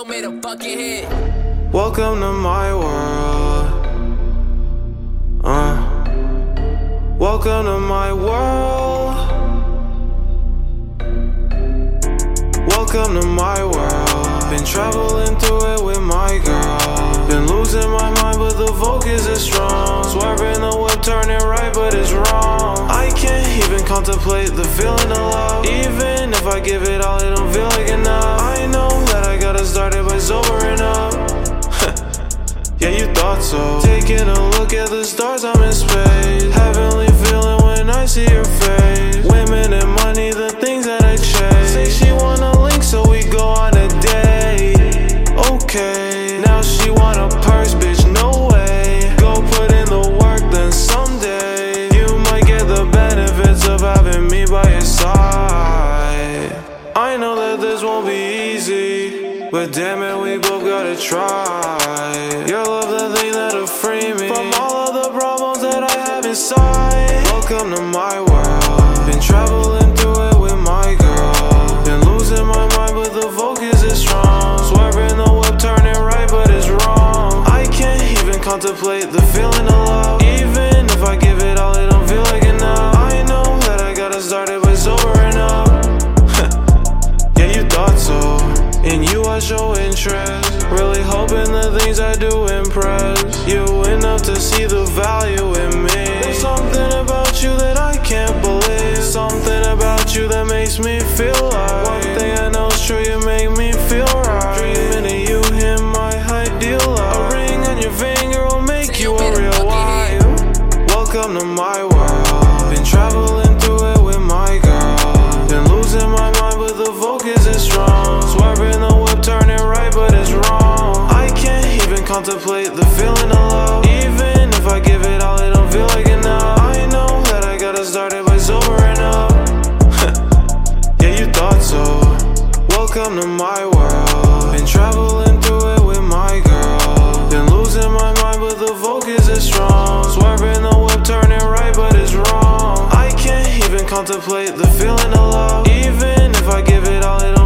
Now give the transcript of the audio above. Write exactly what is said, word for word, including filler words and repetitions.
still made a fucking hit. Welcome to my world. Uh. Welcome to my world. Welcome to my world. Been traveling through it with my girl. Been losing my mind, but the focus is strong. Swerving the whip, turning right, but it's wrong. I can't even contemplate the feeling of love. Even if I give it all, it don't feel like enough. I know that I gotta start it by sobering up. Yeah, you thought so. Taking a look at the stars, I'm in space. Heavenly feeling when I see your face. Women and money, the things that I chase. Say she wanna link, so we go on a date. Okay, now she want a purse, bitch, no way. Go put in the work, then someday you might get the benefits of having me by your side. I know that this won't be easy, but damn it, we both gotta try. Your love, the thing that'll free me from all of the problems that I have inside. Welcome to my world. Been traveling through it with my girl. Been losing my mind, but the focus is strong. Swerving the whip, turning right, but it's wrong. I can't even contemplate the feeling of love. Even if I give it all, it don't feel like enough. I know that I gotta start it by sobering up. Yeah, you thought so. In you I show interest, really hoping the things I do impress you enough to see the value in me. There's something about you that I can't believe. Something about you that makes me feel like. One thing I know is true, you make me feel right. Dreaming of you in my ideal life. A ring on your finger will make you a real wife. Welcome to my world. Been traveling through it with my girl. Been losing my mind, but the focus is strong. Swerving the whip, turning right, but it's wrong. I can't even contemplate the feeling of love. Even if I give it all, it don't feel like enough. I know that I gotta start it by sobering up. Yeah, you thought so. Welcome to my world. Been traveling through it with my girl. Been losing my mind, but the focus is strong. Swerving the whip, turning right, but it's wrong. I can't even contemplate the feeling of love. Even if I give it all, it don't